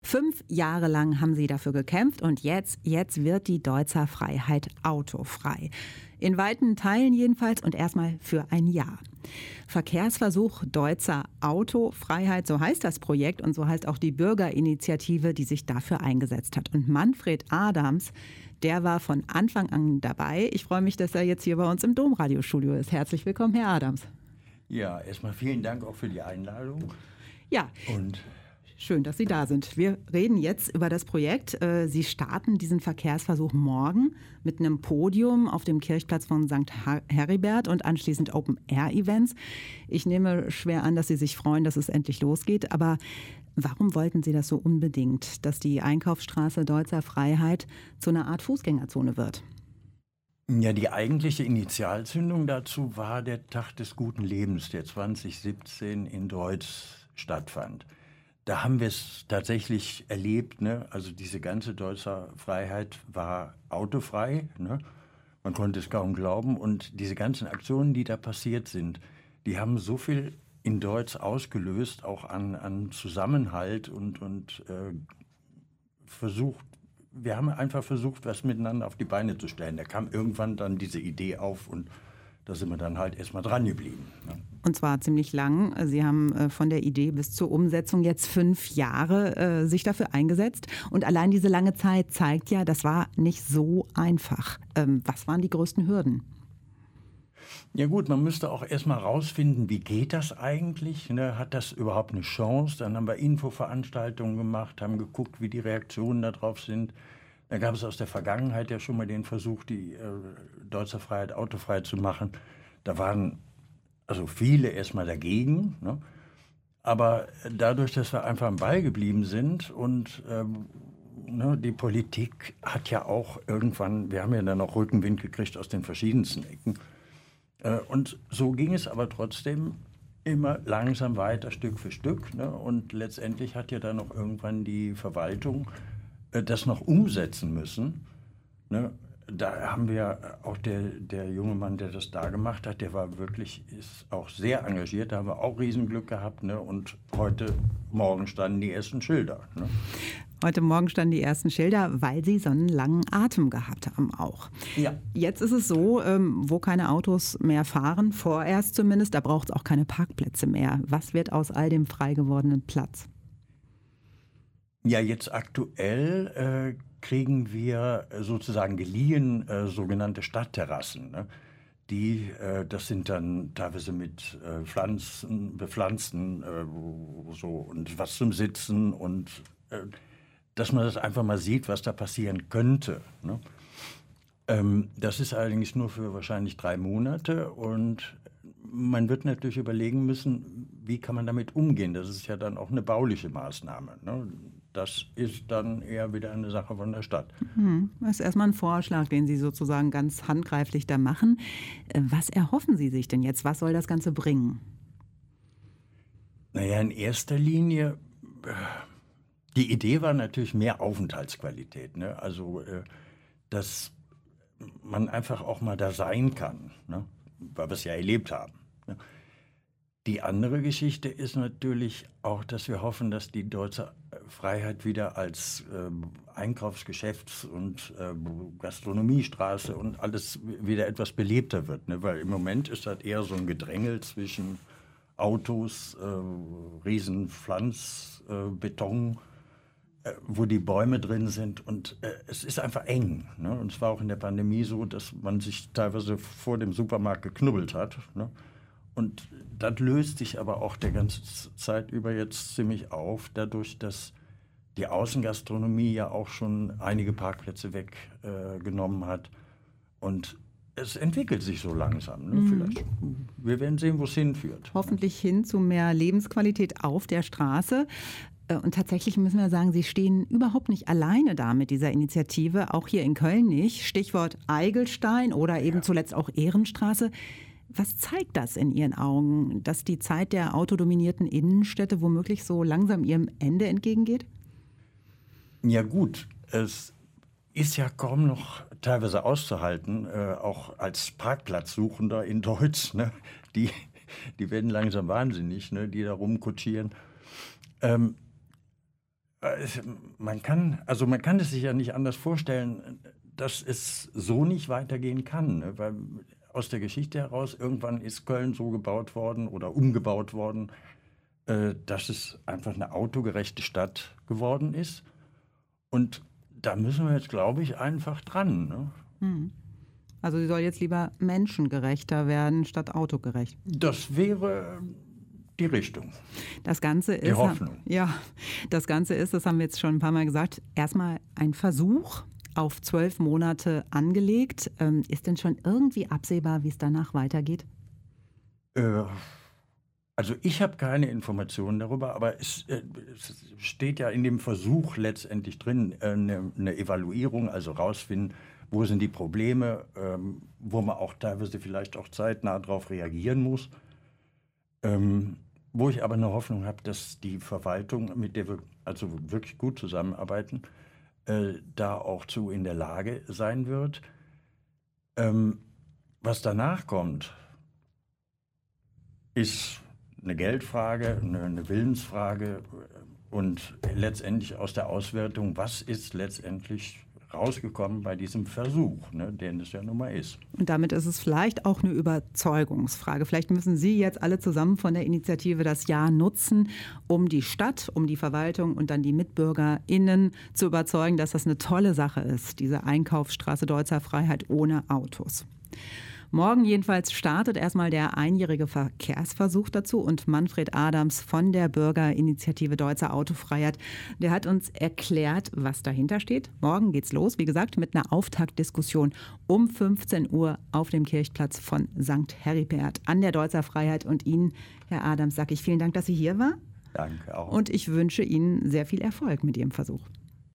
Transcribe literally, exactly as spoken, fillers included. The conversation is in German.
Fünf Jahre lang haben Sie dafür gekämpft und jetzt, jetzt wird die Deutzer Freiheit autofrei. In weiten Teilen jedenfalls und erstmal für ein Jahr. Verkehrsversuch Deutzer Autofreiheit, so heißt das Projekt und so heißt auch die Bürgerinitiative, die sich dafür eingesetzt hat. Und Manfred Adams, der war von Anfang an dabei. Ich freue mich, dass er jetzt hier bei uns im Domradiostudio ist. Herzlich willkommen, Herr Adams. Ja, erstmal vielen Dank auch für die Einladung. Ja. Und schön, dass Sie da sind. Wir reden jetzt über das Projekt. Sie starten diesen Verkehrsversuch morgen mit einem Podium auf dem Kirchplatz von Sankt Heribert und anschließend Open-Air-Events. Ich nehme schwer an, dass Sie sich freuen, dass es endlich losgeht. Aber warum wollten Sie das so unbedingt, dass die Einkaufsstraße Deutzer Freiheit zu einer Art Fußgängerzone wird? Ja, die eigentliche Initialzündung dazu war der Tag des guten Lebens, der zwanzig siebzehn in Deutz stattfand. Da haben wir es tatsächlich erlebt, ne? Also diese ganze Deutzer Freiheit war autofrei, ne? Man konnte es kaum glauben. Und diese ganzen Aktionen, die da passiert sind, die haben so viel in Deutz ausgelöst, auch an, an Zusammenhalt und, und äh, versucht, wir haben einfach versucht, was miteinander auf die Beine zu stellen. Da kam irgendwann dann diese Idee auf und da sind wir dann halt erstmal dran geblieben. Ne? Und zwar ziemlich lang. Sie haben äh, von der Idee bis zur Umsetzung jetzt fünf Jahre äh, sich dafür eingesetzt. Und allein diese lange Zeit zeigt ja, das war nicht so einfach. Ähm, was waren die größten Hürden? Ja gut, man müsste auch erstmal rausfinden, wie geht das eigentlich? Ne? Hat das überhaupt eine Chance? Dann haben wir Infoveranstaltungen gemacht, haben geguckt, wie die Reaktionen darauf sind. Da gab es aus der Vergangenheit ja schon mal den Versuch, die äh, Deutzer Freiheit autofrei zu machen. Da waren also viele erstmal dagegen. Ne? Aber dadurch, dass wir einfach am Ball geblieben sind und ähm, ne, die Politik hat ja auch irgendwann, wir haben ja dann auch Rückenwind gekriegt aus den verschiedensten Ecken. Äh, und so ging es aber trotzdem immer langsam weiter, Stück für Stück. Ne? Und letztendlich hat ja dann auch irgendwann die Verwaltung das noch umsetzen müssen. Ne? Da haben wir auch der, der junge Mann, der das da gemacht hat, der war wirklich, ist auch sehr engagiert. Da haben wir auch Riesenglück gehabt. Ne? Und heute Morgen standen die ersten Schilder. Ne? Heute Morgen standen die ersten Schilder, weil Sie so einen langen Atem gehabt haben auch. Ja. Jetzt ist es so, ähm, wo keine Autos mehr fahren, vorerst zumindest, da braucht es auch keine Parkplätze mehr. Was wird aus all dem frei gewordenen Platz? Ja, jetzt aktuell äh, kriegen wir sozusagen geliehen äh, sogenannte Stadtterrassen. Ne? Die, äh, das sind dann teilweise mit äh, Pflanzen, bepflanzten äh, so und was zum Sitzen und äh, dass man das einfach mal sieht, was da passieren könnte. Ne? Ähm, das ist allerdings nur für wahrscheinlich drei Monate und man wird natürlich überlegen müssen, wie kann man damit umgehen. Das ist ja dann auch eine bauliche Maßnahme. Ne? Das ist dann eher wieder eine Sache von der Stadt. Mhm. Das ist erstmal ein Vorschlag, den Sie sozusagen ganz handgreiflich da machen. Was erhoffen Sie sich denn jetzt? Was soll das Ganze bringen? Naja, in erster Linie, die Idee war natürlich mehr Aufenthaltsqualität. Ne? Also, dass man einfach auch mal da sein kann, ne? Weil wir es ja erlebt haben. Ne? Die andere Geschichte ist natürlich auch, dass wir hoffen, dass die Deutzer Freiheit wieder als äh, Einkaufsgeschäfts- und äh, Gastronomiestraße und alles wieder etwas belebter wird. Ne? Weil im Moment ist das eher so ein Gedrängel zwischen Autos, äh, Riesenpflanz, äh, Beton, äh, wo die Bäume drin sind. Und äh, es ist einfach eng. Ne? Und es war auch in der Pandemie so, dass man sich teilweise vor dem Supermarkt geknubbelt hat. Ne? Und das löst sich aber auch der ganze Zeit über jetzt ziemlich auf, dadurch, dass die Außengastronomie ja auch schon einige Parkplätze weggenommen äh, hat. Und es entwickelt sich so langsam. Ne? Mhm. Vielleicht. Wir werden sehen, wo es hinführt. Hoffentlich hin zu mehr Lebensqualität auf der Straße. Und tatsächlich müssen wir sagen, Sie stehen überhaupt nicht alleine da mit dieser Initiative, auch hier in Köln nicht. Stichwort Eigelstein oder eben ja. zuletzt auch Ehrenstraße. Was zeigt das in Ihren Augen, dass die Zeit der autodominierten Innenstädte womöglich so langsam ihrem Ende entgegengeht? Ja gut, es ist ja kaum noch teilweise auszuhalten, äh, auch als Parkplatzsuchender in Deutsch. Ne? Die, die werden langsam wahnsinnig, ne? Die da rumkutschieren. Ähm, Man kann, also man kann es sich ja nicht anders vorstellen, dass es so nicht weitergehen kann. Ne? Weil aus der Geschichte heraus, irgendwann ist Köln so gebaut worden oder umgebaut worden, äh, dass es einfach eine autogerechte Stadt geworden ist. Und da müssen wir jetzt, glaube ich, einfach dran. Ne? Hm. Also sie soll jetzt lieber menschengerechter werden, statt autogerecht. Das wäre die Richtung. Das Ganze ist, die Hoffnung. Ja, das Ganze ist, das haben wir jetzt schon ein paar Mal gesagt, erstmal ein Versuch auf zwölf Monate angelegt. Ähm, ist denn schon irgendwie absehbar, wie es danach weitergeht? Äh, also ich habe keine Informationen darüber, aber es, äh, es steht ja in dem Versuch letztendlich drin, äh, eine, eine Evaluierung, also rausfinden, wo sind die Probleme, ähm, wo man auch teilweise vielleicht auch zeitnah darauf reagieren muss. Ähm, wo ich aber eine Hoffnung habe, dass die Verwaltung, mit der wir also wirklich gut zusammenarbeiten, äh, da auch zu in der Lage sein wird. Ähm, was danach kommt, ist eine Geldfrage, eine, eine Willensfrage und letztendlich aus der Auswertung, was ist letztendlich rausgekommen bei diesem Versuch, ne, den es ja nun mal ist. Und damit ist es vielleicht auch eine Überzeugungsfrage. Vielleicht müssen Sie jetzt alle zusammen von der Initiative das Jahr nutzen, um die Stadt, um die Verwaltung und dann die MitbürgerInnen zu überzeugen, dass das eine tolle Sache ist, diese Einkaufsstraße Deutzer Freiheit ohne Autos. Morgen jedenfalls startet erstmal der einjährige Verkehrsversuch dazu und Manfred Adams von der Bürgerinitiative Deutzer Autofreiheit, der hat uns erklärt, was dahinter steht. Morgen geht's los, wie gesagt, mit einer Auftaktdiskussion um fünfzehn Uhr auf dem Kirchplatz von Sankt Heribert an der Deutzer Freiheit. Und Ihnen, Herr Adams, sage ich vielen Dank, dass Sie hier waren. Danke auch. Und ich wünsche Ihnen sehr viel Erfolg mit Ihrem Versuch.